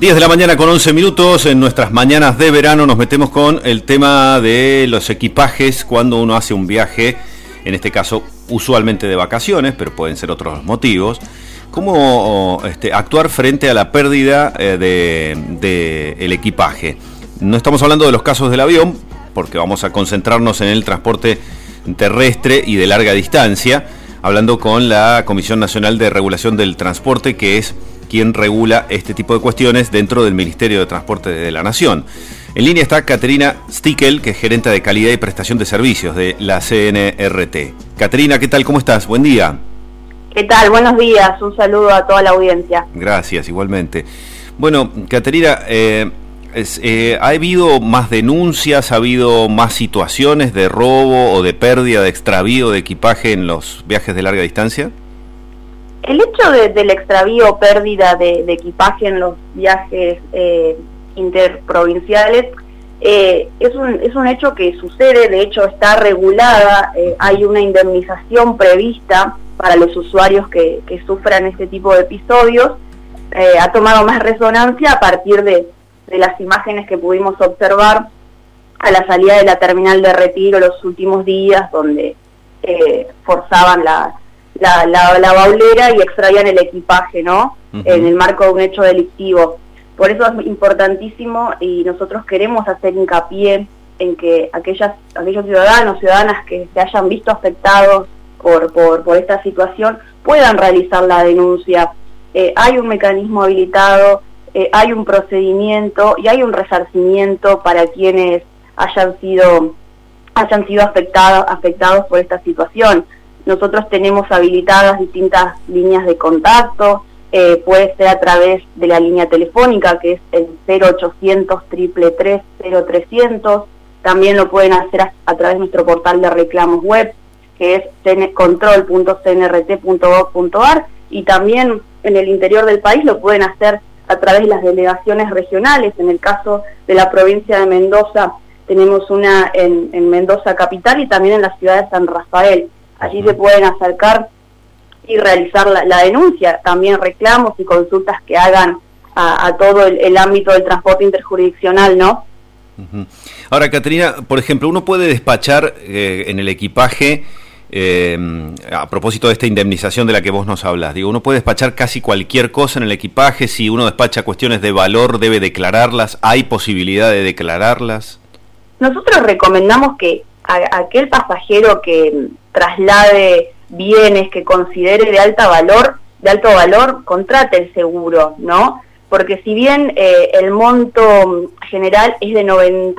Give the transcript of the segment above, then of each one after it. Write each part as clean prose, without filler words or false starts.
10 de la mañana con 11 minutos, en nuestras mañanas de verano nos metemos con el tema de los equipajes cuando uno hace un viaje, en este caso usualmente de vacaciones, pero pueden ser otros motivos. ¿Cómo actuar frente a la pérdida de el equipaje? No estamos hablando de los casos del avión, porque vamos a concentrarnos en el transporte terrestre y de larga distancia, hablando con la Comisión Nacional de Regulación del Transporte, que es quien regula este tipo de cuestiones dentro del Ministerio de Transporte de la Nación. En línea está Caterina Stickel, que es gerente de calidad y prestación de servicios de la CNRT. Caterina, ¿qué tal? ¿Cómo estás? Buen día. ¿Qué tal? Buenos días. Un saludo a toda la audiencia. Gracias, igualmente. Bueno, Caterina, ¿ha habido más denuncias, ha habido más situaciones de robo o de pérdida, de extravío de equipaje en los viajes de larga distancia? El hecho del extravío o pérdida de equipaje en los viajes interprovinciales es un hecho que sucede, de hecho está regulada, hay una indemnización prevista para los usuarios que sufran este tipo de episodios. Ha tomado más resonancia a partir de las imágenes que pudimos observar a la salida de la terminal de Retiro los últimos días, donde forzaban la baulera y extraían el equipaje, ¿no? En el marco de un hecho delictivo. Por eso es importantísimo y nosotros queremos hacer hincapié en que aquellos ciudadanos, ciudadanas que se hayan visto afectados por esta situación puedan realizar la denuncia. Hay un mecanismo habilitado, hay un procedimiento y hay un resarcimiento para quienes hayan sido afectados por esta situación. Nosotros tenemos habilitadas distintas líneas de contacto, puede ser a través de la línea telefónica, que es el 0800 333 0300, también lo pueden hacer a través de nuestro portal de reclamos web, que es control.cnrt.gov.ar, y también en el interior del país lo pueden hacer a través de las delegaciones regionales. En el caso de la provincia de Mendoza, tenemos una en Mendoza capital y también en la ciudad de San Rafael. Allí se pueden acercar y realizar la denuncia, también reclamos y consultas que hagan a todo el ámbito del transporte interjurisdiccional, ¿no? Ahora, Caterina, por ejemplo, uno puede despachar en el equipaje, a propósito de esta indemnización de la que vos nos hablas, digo, uno puede despachar casi cualquier cosa en el equipaje. Si uno despacha cuestiones de valor, ¿debe declararlas? ¿Hay posibilidad de declararlas? Nosotros recomendamos que aquel pasajero que traslade bienes que considere de alto valor, contrate el seguro, ¿no? Porque si bien el monto general es de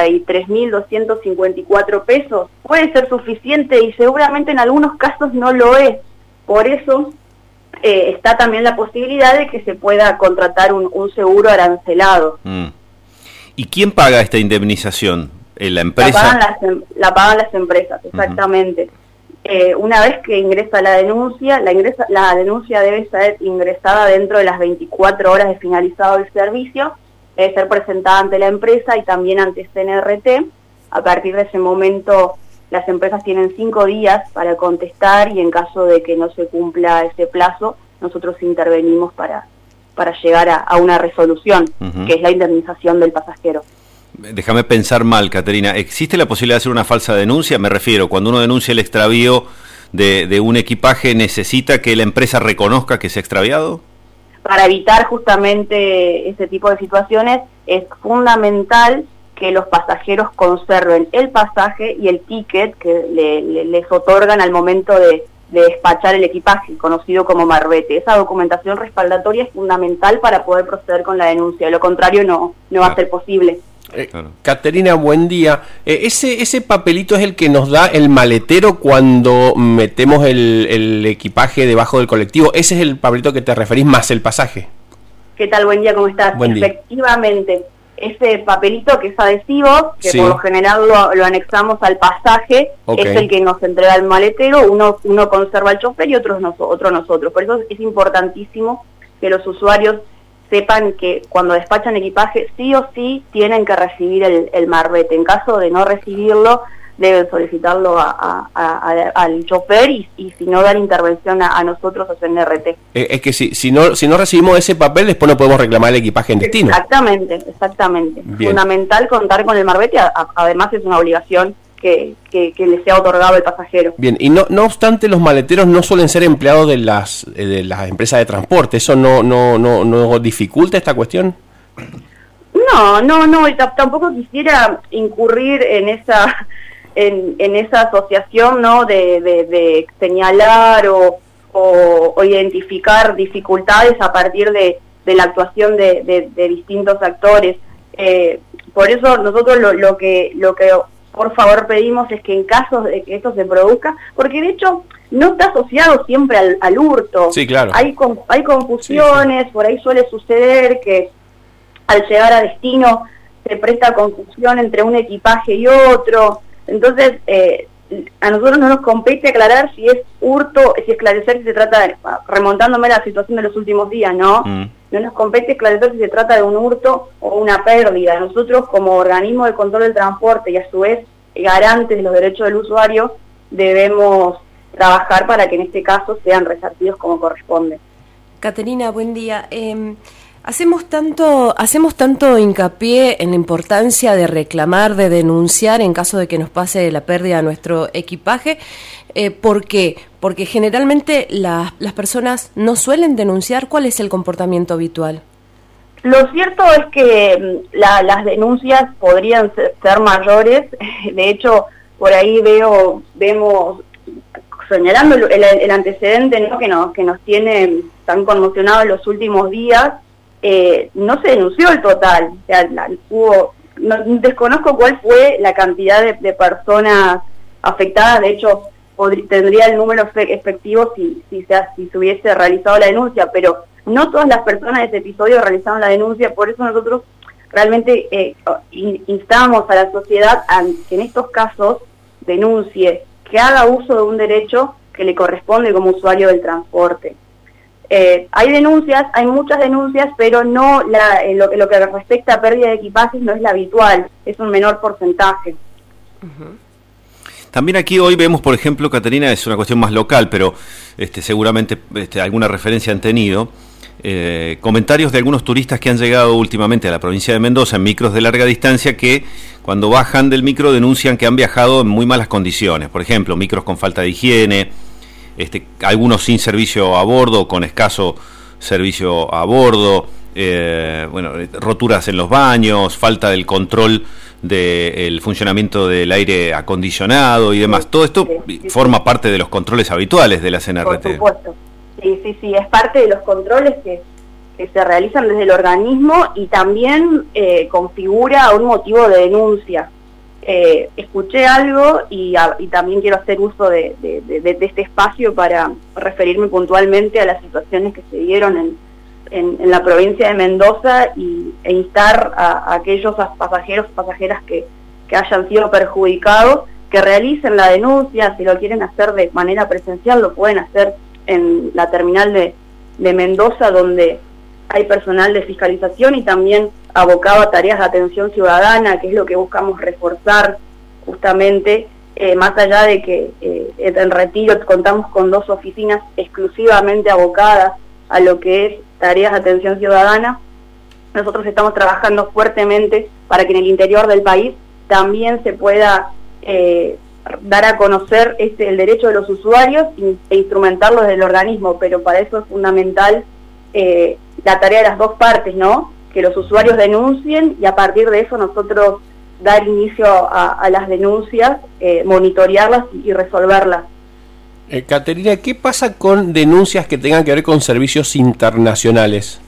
93.254 pesos, puede ser suficiente y seguramente en algunos casos no lo es. Por eso está también la posibilidad de que se pueda contratar un seguro arancelado. ¿Y quién paga esta indemnización? ¿La empresa? La pagan las empresas, exactamente. Una vez que ingresa la denuncia, la denuncia debe ser ingresada dentro de las 24 horas de finalizado el servicio, debe ser presentada ante la empresa y también ante CNRT. A partir de ese momento, las empresas tienen 5 días para contestar y en caso de que no se cumpla ese plazo, nosotros intervenimos para llegar a una resolución, que es la indemnización del pasajero. Déjame pensar mal, Caterina. ¿Existe la posibilidad de hacer una falsa denuncia? Me refiero, cuando uno denuncia el extravío de un equipaje, ¿necesita que la empresa reconozca que se ha extraviado? Para evitar justamente ese tipo de situaciones, es fundamental que los pasajeros conserven el pasaje y el ticket que les otorgan al momento de despachar el equipaje, conocido como marbete. Esa documentación respaldatoria es fundamental para poder proceder con la denuncia. De lo contrario, no va a ser posible. Caterina, buen día. Ese papelito es el que nos da el maletero cuando metemos el equipaje debajo del colectivo. Ese es el papelito que te referís, más el pasaje. ¿Qué tal? Buen día, ¿cómo estás? Buen día. Efectivamente, ese papelito que es adhesivo, que por lo general lo anexamos al pasaje, es el que nos entrega el maletero. Uno conserva al chofer y otro nosotros. Por eso es importantísimo que los usuarios sepan que cuando despachan equipaje sí o sí tienen que recibir el marbete. En caso de no recibirlo, deben solicitarlo al chofer y si no dar intervención a nosotros o CNRT. Es que si no recibimos ese papel, después no podemos reclamar el equipaje en destino. Exactamente. Bien. Fundamental contar con el marbete, además es una obligación que le sea otorgado al pasajero. Bien, y no obstante, los maleteros no suelen ser empleados de las empresas de transporte. ¿Eso no dificulta esta cuestión? No, y tampoco quisiera incurrir en esa asociación, ¿no? de señalar o identificar dificultades a partir de la actuación de distintos actores. Por eso nosotros lo que por favor pedimos es que en caso de que esto se produzca, porque de hecho no está asociado siempre al hurto. Sí, claro. Hay confusiones, sí. Por ahí suele suceder que al llegar a destino se presta confusión entre un equipaje y otro. Entonces, a nosotros no nos compete aclarar si es hurto, si esclarecer si se trata, remontándome a la situación de los últimos días, ¿no? No nos compete esclarecer si se trata de un hurto o una pérdida. Nosotros, como organismo de control del transporte y a su vez garantes de los derechos del usuario, debemos trabajar para que en este caso sean resarcidos como corresponde. Caterina, buen día. Hacemos tanto hincapié en la importancia de reclamar, de denunciar en caso de que nos pase la pérdida de nuestro equipaje. ¿Por qué? Porque generalmente las personas no suelen denunciar. ¿Cuál es el comportamiento habitual? Lo cierto es que las denuncias podrían ser mayores. De hecho, por ahí vemos señalando el antecedente, ¿no? que nos tiene tan conmocionados en los últimos días. No se denunció el total, o sea, desconozco cuál fue la cantidad de personas afectadas. De hecho tendría el número efectivo si se hubiese realizado la denuncia, pero no todas las personas de ese episodio realizaron la denuncia. Por eso nosotros realmente instamos a la sociedad a que en estos casos denuncie, que haga uso de un derecho que le corresponde como usuario del transporte. Hay denuncias, hay muchas denuncias, pero no lo que respecta a pérdida de equipajes no es la habitual, es un menor porcentaje. Uh-huh. También aquí hoy vemos, por ejemplo, Caterina, es una cuestión más local, pero seguramente alguna referencia han tenido, comentarios de algunos turistas que han llegado últimamente a la provincia de Mendoza en micros de larga distancia, que cuando bajan del micro denuncian que han viajado en muy malas condiciones. Por ejemplo, micros con falta de higiene, algunos sin servicio a bordo, con escaso servicio a bordo, roturas en los baños, falta del control del funcionamiento del aire acondicionado y demás. Todo esto forma parte de los controles habituales de la CNRT. Por supuesto. Sí, es parte de los controles que se realizan desde el organismo y también configura un motivo de denuncia. Escuché algo y también quiero hacer uso de este espacio para referirme puntualmente a las situaciones que se dieron en la provincia de Mendoza e instar a aquellos pasajeros o pasajeras que hayan sido perjudicados que realicen la denuncia. Si lo quieren hacer de manera presencial, lo pueden hacer en la terminal de Mendoza, donde hay personal de fiscalización y también abocado a tareas de atención ciudadana, que es lo que buscamos reforzar justamente, más allá de que en Retiro contamos con 2 oficinas exclusivamente abocadas a lo que es tareas de atención ciudadana. Nosotros estamos trabajando fuertemente para que en el interior del país también se pueda dar a conocer el derecho de los usuarios e instrumentarlo desde el organismo, pero para eso es fundamental la tarea de las dos partes, ¿no? Que los usuarios denuncien y a partir de eso nosotros dar inicio a las denuncias, monitorearlas y resolverlas. Caterina, ¿qué pasa con denuncias que tengan que ver con servicios internacionales?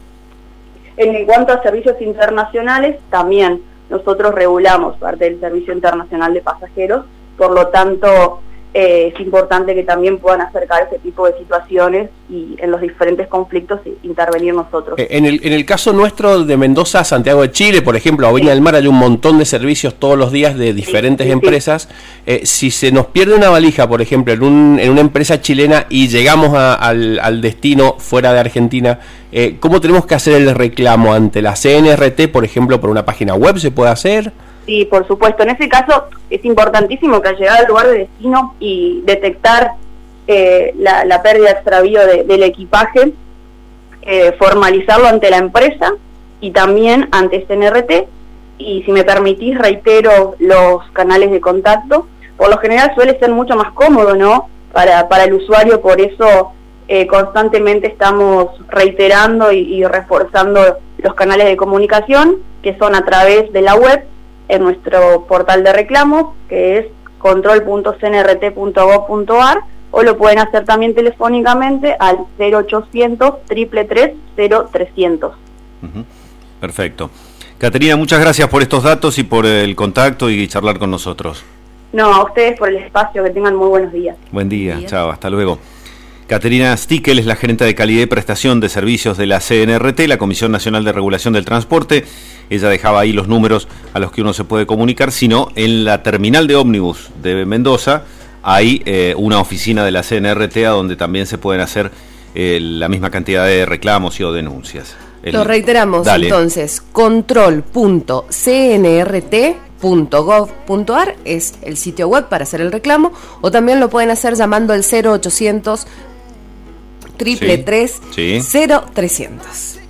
En cuanto a servicios internacionales, también nosotros regulamos parte del Servicio Internacional de Pasajeros, por lo tanto es importante que también puedan acercar ese tipo de situaciones y en los diferentes conflictos intervenir nosotros. En el caso nuestro de Mendoza a Santiago de Chile, por ejemplo, a Viña del Mar, hay un montón de servicios todos los días de diferentes empresas. Si se nos pierde una valija, por ejemplo, en una empresa chilena y llegamos al destino fuera de Argentina, ¿cómo tenemos que hacer el reclamo ante la CNRT, por ejemplo, por una página web se puede hacer? Sí, por supuesto. En ese caso es importantísimo que al llegar al lugar de destino y detectar la pérdida, extravío del equipaje, formalizarlo ante la empresa y también ante CNRT. Y si me permitís, reitero los canales de contacto. Por lo general suele ser mucho más cómodo, ¿no?, para el usuario, por eso constantemente estamos reiterando y reforzando los canales de comunicación, que son a través de la web, en nuestro portal de reclamos, que es control.cnrt.gov.ar, o lo pueden hacer también telefónicamente al 0800 333 0300. Perfecto. Caterina, muchas gracias por estos datos y por el contacto y charlar con nosotros. No, a ustedes por el espacio, que tengan muy buenos días. Buen día, chao, hasta luego. Caterina Stickel es la gerente de calidad y prestación de servicios de la CNRT, la Comisión Nacional de Regulación del Transporte. Ella dejaba ahí los números a los que uno se puede comunicar, sino en la terminal de ómnibus de Mendoza hay una oficina de la CNRT a donde también se pueden hacer la misma cantidad de reclamos y o denuncias. Lo reiteramos. Dale. Entonces, control.cnrt.gov.ar es el sitio web para hacer el reclamo, o también lo pueden hacer llamando al 0800 333 0300.